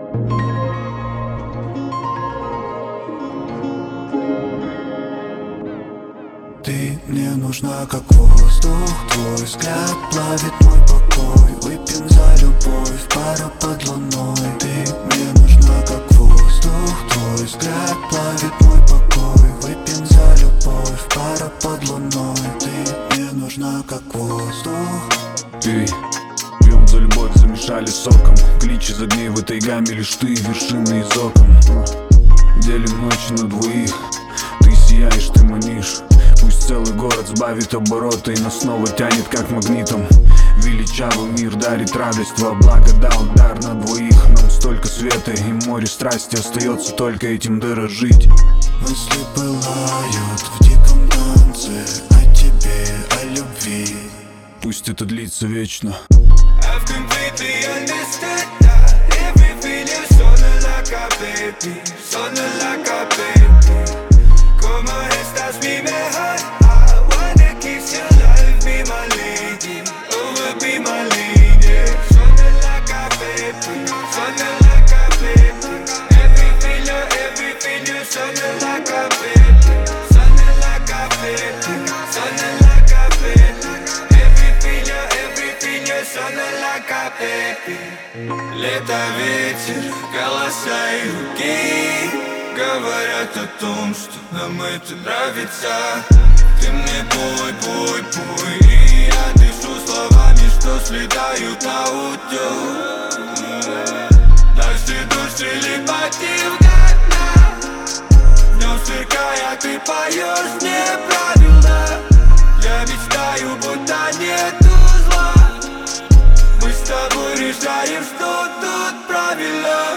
Ты мне нужна как воздух, твой взгляд плавит мой покой. Выпьем за любовь, пара под луной. Ты мне нужна как воздух, твой взгляд плавит мой покой. Выпьем за любовь, пара под луной. Ты мне нужна как воздух. Эй, пьем за любовь, замешали соком. Клич из огней в этой гамме, лишь ты вершины из окон. Делим ночи на двоих, ты сияешь, ты манишь. Пусть целый город сбавит обороты и нас снова тянет как магнитом. Величавый мир дарит радость, во благо дал дар на двоих. Нам столько света и море страсти, остается только этим дорожить. Мысли пылают в диком танце о тебе, о любви. Пусть это длится вечно. I've completely understood that everything is on like a baby, on like a baby. Como estás, mi mejor? I wanna kiss your life, be my lady, oh, be my lady. On like a baby, on like a baby. Everything you're on like a baby, on like a baby, on like a baby. Everything you're on like a baby. Лето, ветер, голоса и руки говорят о том, что нам это нравится. Ты мне пой, пой, пой, и я дышу словами, что слетают на утёк. Наши души липатив до дна, в нём сверкая ты поёшь мне правильно. Я мечтаю, будто нету зла. Мы с тобой решаем, что тут правильно.